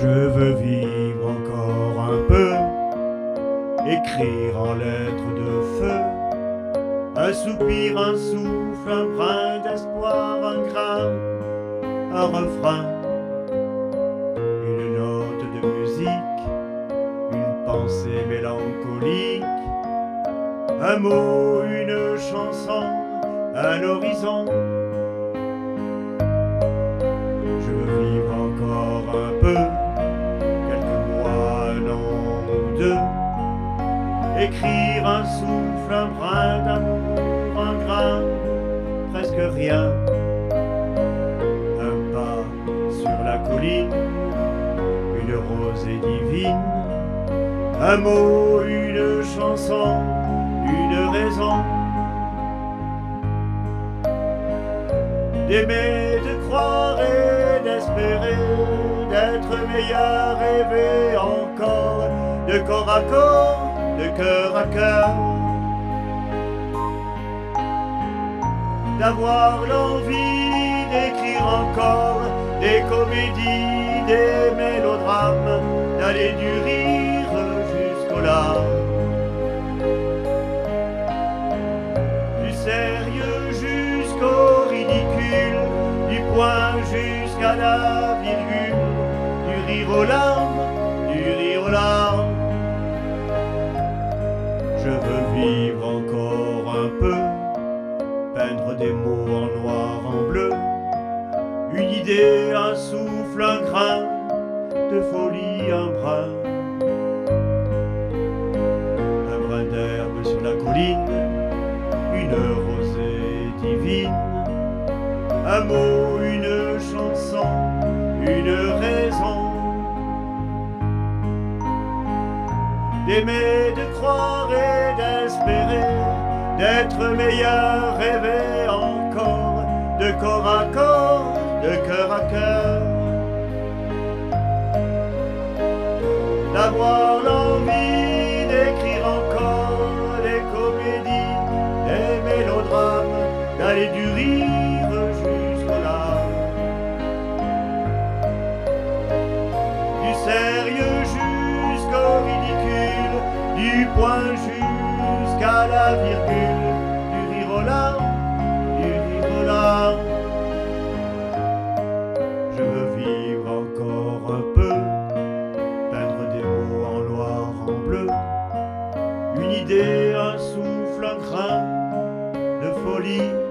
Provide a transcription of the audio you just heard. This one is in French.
Je veux vivre encore un peu, écrire en lettres de feu, un soupir, un souffle, un brin d'espoir, un grain, un refrain, une note de musique, une pensée mélancolique, un mot, une chanson, un horizon. Je veux vivre encore un peu, écrire un souffle, un brin d'amour, un grain, presque rien. Un pas sur la colline, une rosée divine, un mot, une chanson, une raison d'aimer, de croire et d'espérer, d'être meilleur, rêver encore, de corps à corps, de cœur à cœur, d'avoir l'envie d'écrire encore des comédies, des mélodrames, d'aller du rire jusqu'aux larmes, du sérieux jusqu'au ridicule, du point jusqu'à la virgule, du rire aux larmes, du rire aux larmes. Je veux vivre encore un peu, peindre des mots en noir, en bleu, une idée, un souffle, un grain de folie, un brin d'herbe sur la colline, une rosée divine, un mot, une chanson, une raison d'aimer, de croire et d'espérer, d'être meilleur, rêver encore, de corps à corps, de cœur à cœur, d'avoir l'envie d'écrire encore des comédies, des mélodrames, d'aller du rire jusqu'aux larmes, du sérieux jusqu'au ridicule, du point jusqu'à la virgule, du rire aux larmes, du rire aux larmes. Je veux vivre encore un peu, peindre des mots en noir, en bleu, une idée, un souffle, un grain de folie,